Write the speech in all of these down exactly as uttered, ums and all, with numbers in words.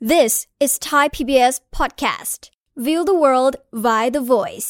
This is Thai พี บี เอส podcast. View the world via the voice.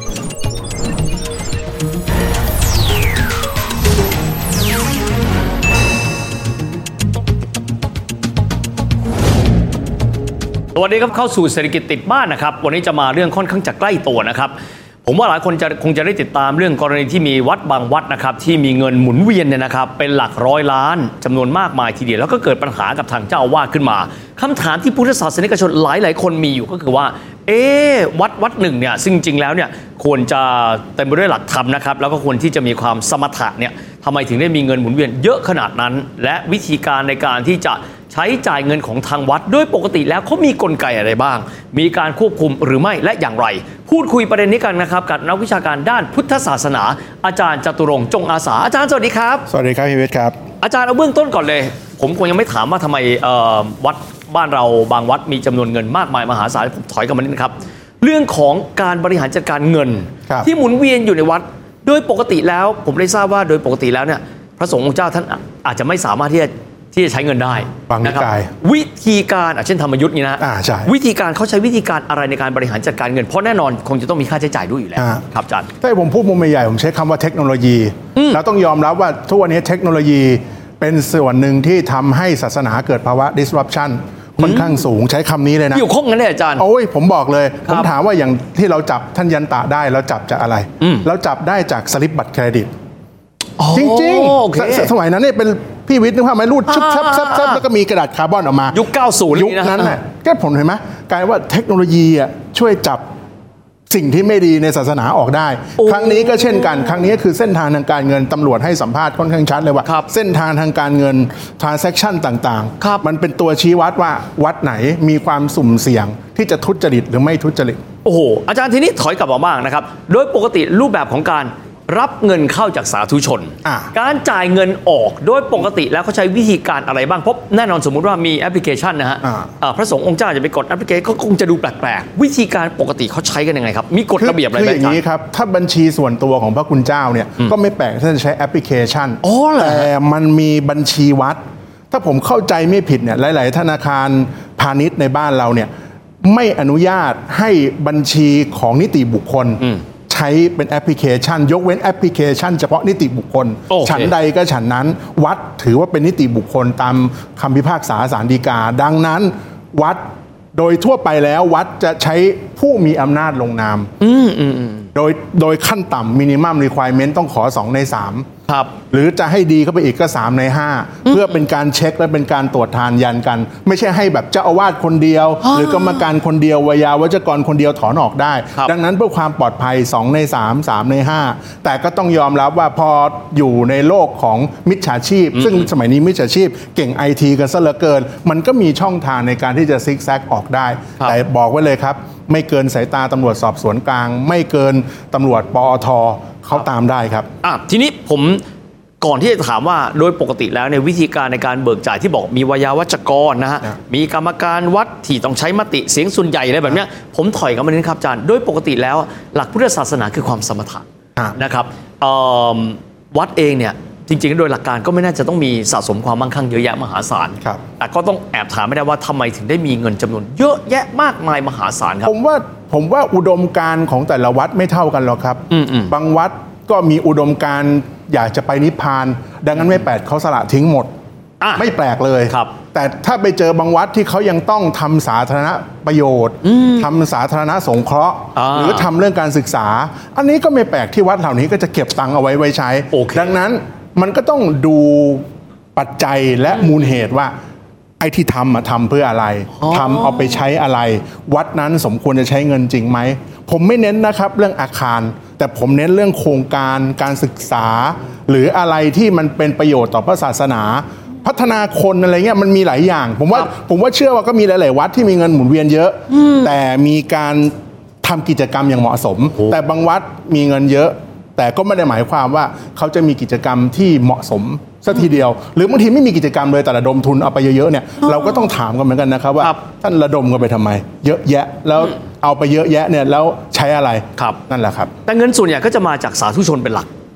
สวัสดีครับเข้าสู่เศรษฐกิจติดบ้านนะครับวันนี้จะมาเรื่องค่อนข้างจะใกล้ตัวนะครับผมว่าหลายคนจะคงจะได้ติดตามเรื่องกรณีที่มีวัดบางวัดนะครับที่มีเงินหมุนเวียนเนี่ยนะครับเป็นหลักร้อยล้านจำนวนมากมายทีเดียวแล้วก็เกิดปัญหากับทางเจ้าอาวาสขึ้นมาคำถามที่พุทธศาสนิกชนหลายหลายคนมีอยู่ก็คือว่าเอ๊ะวัดวัดหนึ่งเนี่ยซึ่งจริงแล้วเนี่ยควรจะเต็มไปด้วยหลักธรรมนะครับแล้วก็ควรที่จะมีความสมถะเนี่ยทำไมถึงได้มีเงินหมุนเวียนเยอะขนาดนั้นและวิธีการในการที่จะใช้จ่ายเงินของทางวัดโดยปกติแล้วเขามีกลไกอะไรบ้างมีการควบคุมหรือไม่และอย่างไรพูดคุยประเด็นนี้กันนะครับกับนักวิชาการด้านพุทธศาสนาอาจารย์จตุรงค์จงอาสาอาจารย์สวัสดีครับสวัสดีครับพี่วิทย์ครับอาจารย์เอาเบื้องต้นก่อนเลยผมคงยังไม่ถามว่าทำไมวัดบ้านเราบางวัดมีจำนวนเงินมากมายมหาศาลผมถอยกลับมานิดนึงครับเรื่องของการบริหารจัดการเงินที่หมุนเวียนอยู่ในวัดโดยปกติแล้วผมได้ทราบว่าโดยปกติแล้วเนี่ยพระสงฆ์องค์เจ้าท่านอาจจะไม่สามารถที่จะที่จะใช้เงินได้นะครับวิธีการเช่นธรรมยุทธ์นี่นะวิธีการเขาใช้วิธีการอะไรในการบริหารจัดการเงินเพราะแน่นอนคงจะต้องมีค่าใช้จ่ายด้วยอยู่แล้วครับอาจารย์ถ้าผมพูดมุมใหญ่ผมใช้คำว่าเทคโนโลยีแล้วต้องยอมรับว่าทุกวันนี้เทคโนโลยีเป็นส่วนหนึ่งที่ทำให้ศาสนาเกิดภาวะ disruption ค่อนข้างสูงใช้คำนี้เลยนะอยู่ข้องกันเลยอาจารย์โอ้ยผมบอกเลยผมถามว่าอย่างที่เราจับท่านยันตะได้เราจับจากอะไรเราจับได้จากสลิปบัตรเครดิตจริงๆสมัยนั้นเนี่ยเป็นพี่วิทย์นึกว่าไม่รูดชุบชับชับชับแล้วก็มีกระดาษคาร์บอนออกมายุคเก้าสิบยุคนั้นน่ะก็ผลเห็นไหมกลายว่าเทคโนโลยีอ่ะช่วยจับสิ่งที่ไม่ดีในศาสนาออกได้ครั้งนี้ก็เช่นกันครั้งนี้คือเส้นทางทางการเงินตำรวจให้สัมภาษณ์ค่อนข้างชัดเลยว่าเส้นทางทางการเงิน transaction ต่างๆมันเป็นตัวชี้วัดว่าวัดไหนมีความสุ่มเสี่ยงที่จะทุจริตหรือไม่ทุจริตโอ้โหอาจารย์ทีนี้ถอยกลับมาบ้างนะครับโดยปกติรูปแบบของการรับเงินเข้าจากสาธุชนการจ่ายเงินออกโดยปกติแล้วเขาใช้วิธีการอะไรบ้างเพราะแน่นอนสมมุติว่ามีแอปพลิเคชันนะฮะพระสงฆ์องค์เจ้าจะไปกดแอปพลิเคชันเขาคงจะดูแปลกๆวิธีการปกติเขาใช้กันยังไงครับมีกฎระเบียบอะไรไหมคืออย่างนี้ครับถ้าบัญชีส่วนตัวของพระคุณเจ้าเนี่ยก็ไม่แปลกถ้าจะใช้แอปพลิเคชันแต่มันมีบัญชีวัดถ้าผมเข้าใจไม่ผิดเนี่ยหลายๆธนาคารพาณิชย์ในบ้านเราเนี่ยไม่อนุญาตให้บัญชีของนิติบุคคลใช้เป็นแอปพลิเคชันยกเว้นแอปพลิเคชันเฉพาะนิติบุคคล okay. ฉันใดก็ฉันนั้นวัดถือว่าเป็นนิติบุคคลตามคำพิพากษาศาลฎีกาดังนั้นวัดโดยทั่วไปแล้ววัดจะใช้ผู้มีอำนาจลงนามโดยโดยขั้นต่ำ minimum requirement ต้องขอสองในสามครับหรือจะให้ดีเข้าไปอีกก็สามในห้าเพื่อเป็นการเช็คและเป็นการตรวจทานยันกันไม่ใช่ให้แบบเจ้าอาวาสคนเดียวหรือกรรมการคนเดียววิยาวัจกรคนเดียวถอนออกได้ดังนั้นเพื่อความปลอดภัยสองในสาม สามในห้าแต่ก็ต้องยอมรับว่าพออยู่ในโลกของมิจฉาชีพซึ่งสมัยนี้มิจฉาชีพเก่ง ไอ ที กันซะเหลือเกินมันก็มีช่องทางในการที่จะซิกแซกออกได้แต่บอกไว้เลยครับไม่เกินสายตาตำรวจสอบสวนกลางไม่เกินตำรวจปอทเขาตามได้ครับอ่ะทีนี้ผมก่อนที่จะถามว่าโดยปกติแล้วในวิธีการในการเบิกจ่ายที่บอกมีวิยาวัจกรนะฮะมีกรรมการวัดที่ต้องใช้มติเสียงส่วนใหญ่อะไรแบบนี้ผมถอยกลับมานิดครับอาจารย์โดยปกติแล้วหลักพุทธศาสนาคือความสมถะนะครับวัดเองเนี่ยจริงๆโดยหลักการก็ไม่น่าจะต้องมีสะสมความมั่งคั่งเยอะแยะมหาศาลแต่ก็ต้องแอบถามไม่ได้ว่าทำไมถึงได้มีเงินจำนวนเยอะแยะมากมายมหาศาลครับผมว่าผมว่าอุดมการณ์ของแต่ละวัดไม่เท่ากันหรอกครับบางวัดก็มีอุดมการณ์อยากจะไปนิพพานดังนั้นไม่แปลกเขาสละทิ้งหมดไม่แปลกเลยแต่ถ้าไปเจอบางวัดที่เขายังต้องทำสาธารณประโยชน์ทำสาธารณสงเคราะห์หรือทำเรื่องการศึกษาอันนี้ก็ไม่แปลกที่วัดเหล่านี้ก็จะเก็บตังค์เอาไว้ไว้ใช้ดังนั้นมันก็ต้องดูปัจจัยและมูลเหตุว่าไอ้ที่ทำมาทำเพื่ออะไรทำเอาไปใช้อะไรวัดนั้นสมควรจะใช้เงินจริงไหมผมไม่เน้นนะครับเรื่องอาคารแต่ผมเน้นเรื่องโครงการการศึกษาหรืออะไรที่มันเป็นประโยชน์ต่อพระศาสนาพัฒนาคนอะไรเงี้ยมันมีหลายอย่างผมว่าผมว่าเชื่อว่าก็มีหลายๆวัดที่มีเงินหมุนเวียนเยอะแต่มีการทำกิจกรรมอย่างเหมาะสมแต่บางวัดมีเงินเยอะแต่ก็ไม่ได้หมายความว่าเขาจะมีกิจกรรมที่เหมาะสมสักทีเดียวหรือบางทีไม่มีกิจกรรมเลยแต่ระดมทุนเอาไปเยอะๆเนี่ยเราก็ต้องถามกันเหมือนกันนะครับว่าท่านระดมกันไปทำไมเยอะแยะแล้วเอาไปเยอะแยะเนี่ยแล้วใช้อะไรนั่นแหละครับแต่เงินส่วนใหญ่ก็จะมาจากสาธุชนเป็นหลัก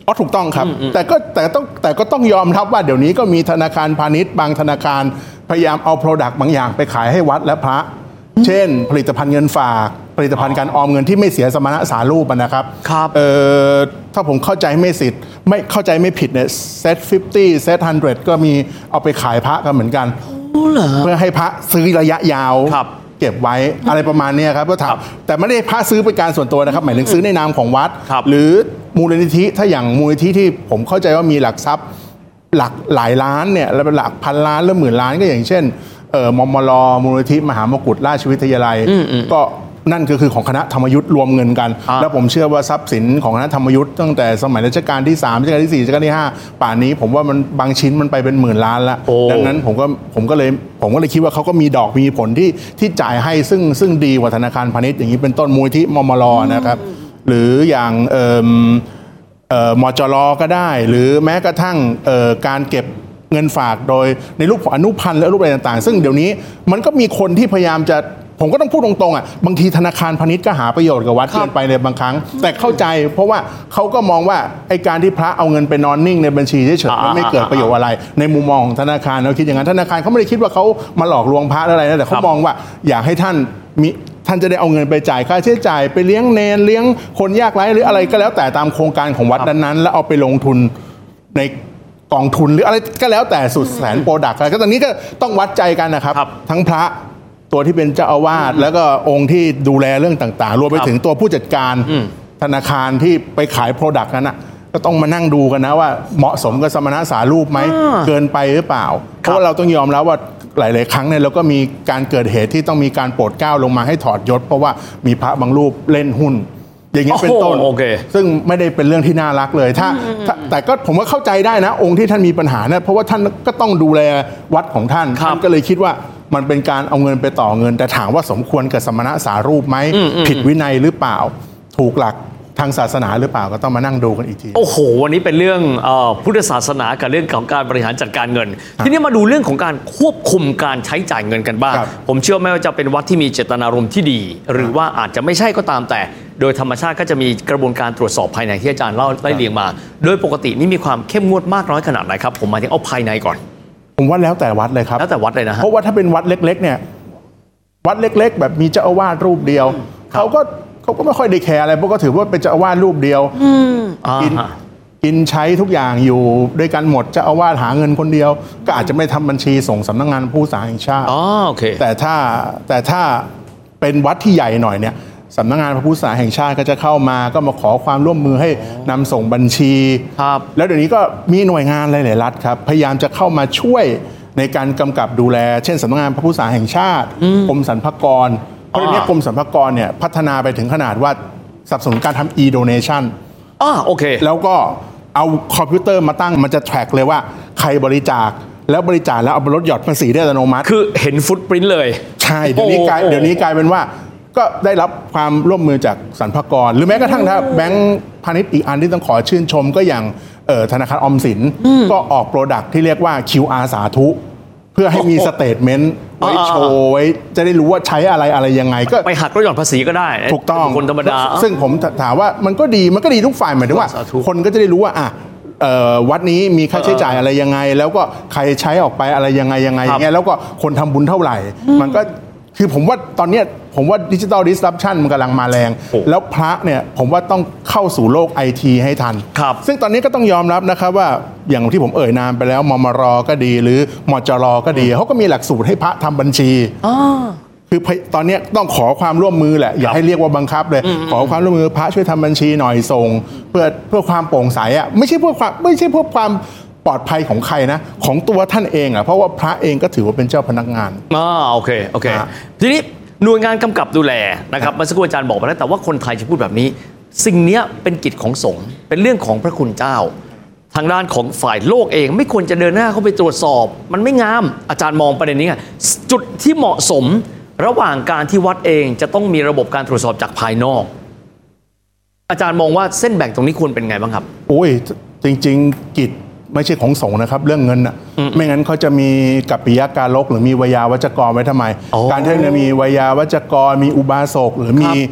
อ๋อถูกต้องครับแต่ก็แต่ต้องแต่ก็ต้องยอมรับว่าเดี๋ยวนี้ก็มีธนาคารพาณิชย์บางธนาคารพยายามเอาโปรดักต์บางอย่างไปขายให้วัดและพระเช่นผลิตภัณฑ์เงินฝากผลิตภัณฑ์การออมเงินที่ไม่เสียสมณสารูปนะครับครับเอ่อถ้าผมเข้าใจไม่ผิดไม่เข้าใจไม่ผิดเนี่ยเซ็ตห้าสิบเซ็ตหนึ่งร้อยก็มีเอาไปขายพระกันเหมือนกันเพื่อให้พระซื้อระยะยาวเก็บไว้อะไรประมาณนี้ครับก็ถามแต่ไม่ได้พระซื้อเป็นการส่วนตัวนะครับหมายถึงซื้อในนามของวัดหรือมูลนิธิถ้าอย่างมูลนิธิที่ผมเข้าใจว่ามีหลักทรัพย์หลักหลายล้านเนี่ยแล้วเป็นหลักพันล้านหรือหมื่นล้านก็อย่างเช่นเอ่อมมลมูลนิธิมหามกุฏราชวิทยาลัยก็นั่นก็คือของคณะธรรมยุทธ์รวมเงินกันแล้วผมเชื่อว่าทรัพย์สินของคณะธรรมยุทธ์ตั้งแต่สมัยรัชกาลที่สามรัชกาลที่สี่รัชกาลที่ห้าป่านนี้ผมว่ามันบางชิ้นมันไปเป็นหมื่นล้านแล้วดังนั้นผมก็ผมก็เลยผมก็เลยคิดว่าเขาก็มีดอกมีผลที่ที่จ่ายให้ซึ่งซึ่งดีกว่าธนาคารพาณิชย์อย่างนี้เป็นต้นมูลนิธิมมลนะครับหรืออย่างเอ่อเอ่อมจรก็ได้หรือแม้กระทั่งเอ่อการเก็บเงินฝากโดยในรูปของอนุพันธ์และรูปอะไรต่างๆซึ่งเดี๋ยวนี้มันก็มีคนที่พยายามจะผมก็ต้องพูดตรงๆอ่ะบางทีธนาคารพาณิชย์ก็หาประโยชน์กับวัดเกินไปในบางครั้งแต่เข้าใจเพราะว่าเขาก็มองว่าไอ้การที่พระเอาเงินไปนอนนิ่งในบัญชีเฉยๆมันไม่เกิดประโยชน์อะไรในมุมมองของธนาคารเราคิดอย่างนั้นธนาคารเขาไม่ได้คิดว่าเขามาหลอกลวงพระอะไรนะแต่เขามองว่าอยากให้ท่านมีท่านจะได้เอาเงินไปจ่ายค่าใช้จ่ายไปเลี้ยงเนรเลี้ยงคนยากไร้หรืออะไรก็แล้วแต่ตามโครงการของวัดนั้นๆแล้วเอาไปลงทุนในกองทุนหรืออะไรก็แล้วแต่สุดแสนโปรดักต์อะไรก็ตอนนี้ก็ต้องวัดใจกันนะครับทั้งพระตัวที่เป็นเจ้าอาวาสแล้วก็องค์ที่ดูแลเรื่องต่างๆรวมไปถึงตัวผู้จัดการธนาคารที่ไปขายโปรดักต์นั้นนะก็ต้องมานั่งดูกันนะว่าเหมาะสมกับสมณสารูปไหมเกินไปหรือเปล่าเพราะเราต้องยอมแล้วว่าหลายๆครั้งเนี่ยเราก็มีการเกิดเหตุที่ต้องมีการโปรดเกล้าลงมาให้ถอดยศเพราะว่ามีพระบางรูปเล่นหุ้นอย่างเงี้ยเป็นต้นซึ่งไม่ได้เป็นเรื่องที่น่ารักเลยถ้าแต่ก็ผมก็เข้าใจได้นะองค์ที่ท่านมีปัญหาเนี่ยเพราะว่าท่านก็ต้องดูแลวัดของท่านท่านก็เลยคิดว่ามันเป็นการเอาเงินไปต่อเงินแต่ถามว่าสมควรกับสมณสารูปไหมผิดวินัยหรือเปล่าถูกหลักทางศาสนาหรือเปล่าก็ต้องมานั่งดูกันอีกทีโอ้โหวันนี้เป็นเรื่องเอ่อพุทธศาสนากับเรื่องของการบริหารจัดการเงินทีนี้มาดูเรื่องของการควบคุมการใช้จ่ายเงินกันบ้างผมเชื่อไม่ว่าจะเป็นวัดที่มีเจตนารมณ์ที่ดีหรือว่าอาจจะไม่ใช่ก็ตามแต่โดยธรรมชาติก็จะมีกระบวนการตรวจสอบภายในที่อาจารย์เล่าได้เรียงมาโดยปกตินี่มีความเข้มงวดมากน้อยขนาดไหนครับผมหมายถึงเอาภายในก่อนผมว่าแล้วแต่วัดเลยครับแล้วแต่วัดเลยนะฮะเพราะว่าถ้าเป็นวัดเล็กๆเนี่ยวัดเล็กๆแบบมีเจ้าอาวาสรูปเดียวเขาก็เขาก็ไม่ค่อยได้แคร์อะไรเพราะก็ถือว่าเป็นเจ้าอาวาสรูปเดียวกินกินใช้ทุกอย่างอยู่ด้วยกันหมดเจ้าอาวาสหาเงินคนเดียวก็อาจจะไม่ทำบัญชีส่งสำนักงานผู้สาแห่งชาติแต่ถ้าแต่ถ้าเป็นวัดที่ใหญ่หน่อยเนี่ยสำนักงานพระพุทธศาสนาแห่งชาติก็จะเข้ามาก็มาขอความร่วมมือให้นำส่งบัญชีแล้วเดี๋ยวนี้ก็มีหน่วยงานหลายๆรัฐครับพยายามจะเข้ามาช่วยในการกำกับดูแลเช่นสำนักงานพระพุทธศาสนาแห่งชาติกรมสรรพากรเพราะเดี๋ยวนี้กรมสรรพากรเนี่ยพัฒนาไปถึงขนาดว่าสนับสนุนการทำ e-donation อ่าโอเคแล้วก็เอาคอมพิวเตอร์มาตั้งมันจะแทร็กเลยว่าใครบริจาคแล้วบริจาคแล้วเอาไปลดหย่อนภาษีได้อัตโนมัติคือเห็นฟุตปรินท์เลยใช่เดี๋ยวนี้กลายเดี๋ยวนี้กลายเป็นว่าก็ได้รับความร่วมมือจากสรรพากรหรือแม้กระทั่งถ้าแบงก์พาณิชย์อีกอันที่ต้องขอชื่นชมก็อย่างธนาคารออมสินก็ออกโปรดักต์ที่เรียกว่า คิว อาร์ สาธุเพื่อให้มีสเตทเมนต์ไว้โชว์ไว้จะได้รู้ว่าใช้อะไรอะไรยังไงก็ไปหักลดหย่อนภาษีก็ได้ถูกต้องคนธรรมดาซึ่งผมถามว่ามันก็ดีมันก็ดีทุกฝ่ายหมายถึงว่าคนก็จะได้รู้ว่าอ่ะวัดนี้มีค่าใช้จ่ายอะไรยังไงแล้วก็ใครใช้ออกไปอะไรยังไงยังไงอย่างเงี้ยแล้วก็คนทำบุญเท่าไหร่มันก็คือผมว่าตอนนี้ผมว่าดิจิทัลดิสรัปชันมันกำลังมาแรงแล้วพระเนี่ยผมว่าต้องเข้าสู่โลกไอทีให้ทันซึ่งตอนนี้ก็ต้องยอมรับนะครับว่าอย่างที่ผมเอ่ยนามไปแล้วมมรก็ดีหรือมจรก็ดีเขาก็มีหลักสูตรให้พระทำบัญชีคือตอนนี้ต้องขอความร่วมมือแหละอย่าให้เรียกว่าบังคับเลยขอความร่วมมือพระช่วยทำบัญชีหน่อยส่งเพื่อเพื่อความโปร่งใสอ่ะไม่ใช่เพื่อความไม่ใช่เพื่อความปลอดภัยของใครนะของตัวท่านเองอ่ะเพราะว่าพระเองก็ถือว่าเป็นเจ้าพนักงานอ่าโอเคโอเคทีนี้หน่วยงานกำกับดูแลนะครับเมื่อสักครู่อาจารย์บอกไปแล้วแต่ว่าคนไทยจะพูดแบบนี้สิ่งนี้เป็นกิจของสงฆ์เป็นเรื่องของพระคุณเจ้าทางด้านของฝ่ายโลกเองไม่ควรจะเดินหน้าเข้าไปตรวจสอบมันไม่งามอาจารย์มองประเด็นนี้ไงจุดที่เหมาะสมระหว่างการที่วัดเองจะต้องมีระบบการตรวจสอบจากภายนอกอาจารย์มองว่าเส้นแบ่งตรงนี้ควรเป็นไงบ้างครับโอ้ยจริงๆกิจไม่ใช่ของสงฆ์นะครับเรื่องเงินอ่ะไม่งั้นเขาจะมีกัปปิยการกหรือมีวยาวัจกรไว้ทำไมการที่จะมีวยาวัจกรมีอุบาสกหรือมี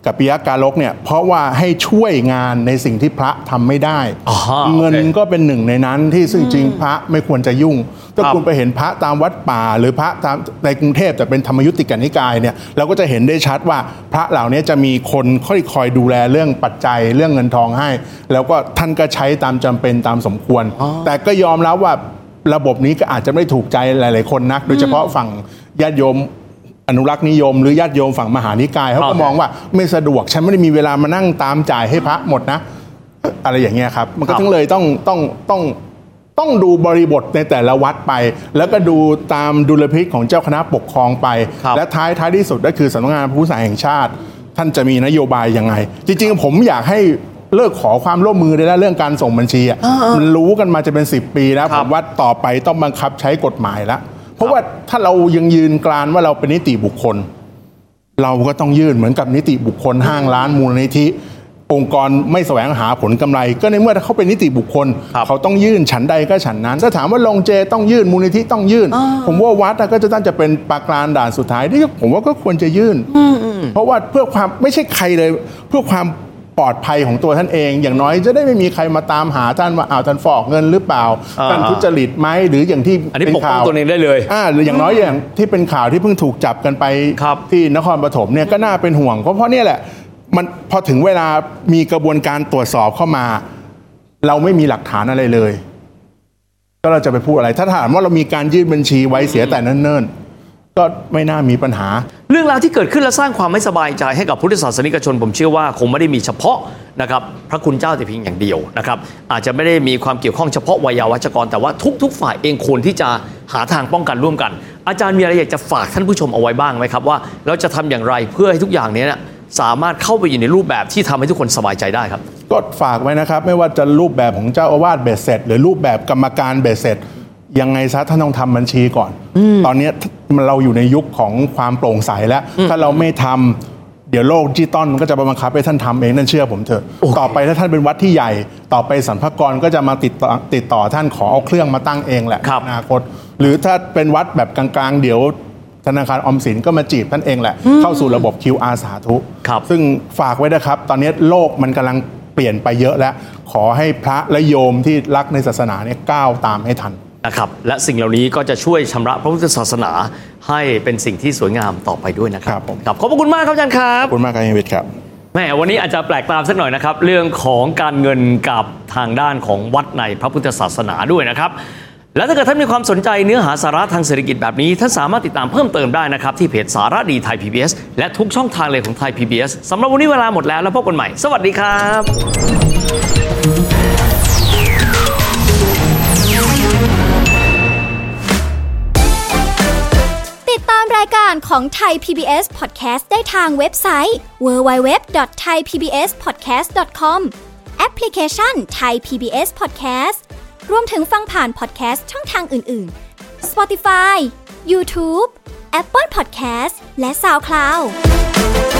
กัปปิยกาลกเนี่ยเพราะว่าให้ช่วยงานในสิ่งที่พระทำไม่ได้เงินก็เป็นหนึ่งในนั้นที่ซึ่งจริงพระไม่ควรจะยุ่งถ้าคุณไปเห็นพระตามวัดป่าหรือพระตามในกรุงเทพแต่เป็นธรรมยุติกนิกายเนี่ยเราก็จะเห็นได้ชัดว่าพระเหล่านี้จะมีคนค่อยคอยดูแลเรื่องปัจจัยเรื่องเงินทองให้แล้วก็ท่านก็ใช้ตามจำเป็นตามสมควรแต่ก็ยอมรับว่าระบบนี้ก็อาจจะไม่ถูกใจหลายๆคนนักโดยเฉพาะฝั่งญาติโยมอนุรักษ์นิยมหรือญาติโยมฝั่งมหานิกายเขาก็มองว่าไม่สะดวกฉันไม่ได้มีเวลามานั่งตามจ่ายให้พระหมดนะอะไรอย่างเงี้ยครับมันก็ต้องเลยต้องต้องต้องต้องดูบริบทในแต่ละวัดไปแล้วก็ดูตามดุลพินิจของเจ้าคณะปกครองไปและท้ายท้ายที่สุดก็คือสำนักงานพระพุทธศาสนาแห่งชาติท่านจะมีนโยบายยังไงจริงๆผมอยากให้เลิกขอความร่วมมือได้แล้วเรื่องการส่งบัญชีอ่ะมันรู้กันมาจะเป็นสิบปีแล้วผมว่าต่อไปต้องบังคับใช้กฎหมายแล้วเพราะว่าถ้าเรายังยืนกรานว่าเราเป็นนิติบุคคลเราก็ต้องยื่นเหมือนกับนิติบุคคลห้างร้านมูลนิธิองค์กรไม่แสวงหาผลกำไรก็ในเมื่อเขาเป็นนิติบุคคลเขาต้องยื่นฉันใดก็ฉันนั้นถ้าถามว่าลงเจต้องยื่นมูลนิธิต้องยื่นผมว่าวัดก็จะต้องจะเป็นปากลานด่านสุดท้ายที่ผมว่าก็ควรจะยื่นเพราะว่าเพื่อความไม่ใช่ใครเลยเพื่อความปลอดภัยของตัวท่านเองอย่างน้อยจะได้ไม่มีใครมาตามหาท่านว่าอ้าวท่านฟอกเงินหรือเปล่าท่านทุจริตไหมหรืออย่างที่เป็นข่าวตัวเองได้เลยอ่าหรืออย่างน้อยอย่างที่เป็นข่าวที่เพิ่งถูกจับกันไปที่นครปฐมเนี่ยก็น่าเป็นห่วงเพราะเพราะเนี่ยแหละมันพอถึงเวลามีกระบวนการตรวจสอบเข้ามาเราไม่มีหลักฐานอะไรเลยก็เราจะไปพูดอะไรถ้าถามว่าเรามีการยื่นบัญชีไว้เสียแต่เนิ่นๆก็ไม่น่ามีปัญหาเรื่องราวที่เกิดขึ้นและสร้างความไม่สบายใจให้กับพุทธศาสนิกชนผมเชื่อว่าคงไม่ได้มีเฉพาะนะครับพระคุณเจ้าแต่เพียงอย่างเดียวนะครับอาจจะไม่ได้มีความเกี่ยวข้องเฉพาะวัยวัจกรแต่ว่าทุกๆฝ่ายเองควรที่จะหาทางป้องกันร่วมกันอาจารย์มีอะไรอยากจะฝากท่านผู้ชมเอาไว้บ้างไหมครับว่าเราจะทำอย่างไรเพื่อให้ทุกอย่างนี้สามารถเข้าไปอยู่ในรูปแบบที่ทำให้ทุกคนสบายใจได้ครับก็ฝากไว้นะครับไม่ว่าจะรูปแบบของเจ้าอาวาสเบ็ดเสร็จหรือรูปแบบกรรมการเบ็ดเสร็จยังไงซะท่านต้องทำบัญชีก่อนตอนนี้เราอยู่ในยุคของความโปร่งใสแล้วถ้าเราไม่ทำเดี๋ยวโลกดิจิตอลมันก็จะบังคับให้ท่านทำเองนั่นเชื่อผมเถอะ okay. ต่อไปถ้าท่านเป็นวัดที่ใหญ่ต่อไปสรรพากรก็จะมาติดต่อติดต่อท่านขอเอาเครื่องมาตั้งเองแหละอนาคตหรือถ้าเป็นวัดแบบกลางๆเดี๋ยวธนาคารออมสินก็มาจีบท่านเองแหละเข้าสู่ระบบ คิว อาร์ สาธุซึ่งฝากไว้นะครับตอนนี้โลกมันกำลังเปลี่ยนไปเยอะแล้วขอให้พระและโยมที่รักในศาสนาเนี่ยก้าวตามให้ทันนะครับและสิ่งเหล่านี้ก็จะช่วยชำระพระพุทธศาสนาให้เป็นสิ่งที่สวยงามต่อไปด้วยนะครับครับขอบคุณมากครับอาจารย์ครับขอบคุณมากครับเฮวิตครับแหมวันนี้อาจจะแปลกตามสักหน่อยนะครับเรื่องของการเงินกับทางด้านของวัดในพระพุทธศาสนาด้วยนะครับและถ้าเกิดท่านมีความสนใจเนื้อหาสาระทางเศรษฐกิจแบบนี้ท่านสามารถติดตามเพิ่มเติมได้นะครับที่เพจสาระดีไทย พี บี เอส และทุกช่องทางเลยของไทย พี บี เอส สำหรับวันนี้เวลาหมดแล้วแล้วพบกันใหม่สวัสดีครับติดตามรายการของไทย พี บี เอส Podcast ได้ทางเว็บไซต์ ดับเบิลยู ดับเบิลยู ดับเบิลยู ดอท ไทย พี บี เอส พอดแคสต์ ดอท คอม แอปพลิเคชัน Thai พี บี เอส Podcast รวมถึงฟังผ่าน podcast ช่องทางอื่นๆ Spotify YouTube Apple Podcast และ SoundCloud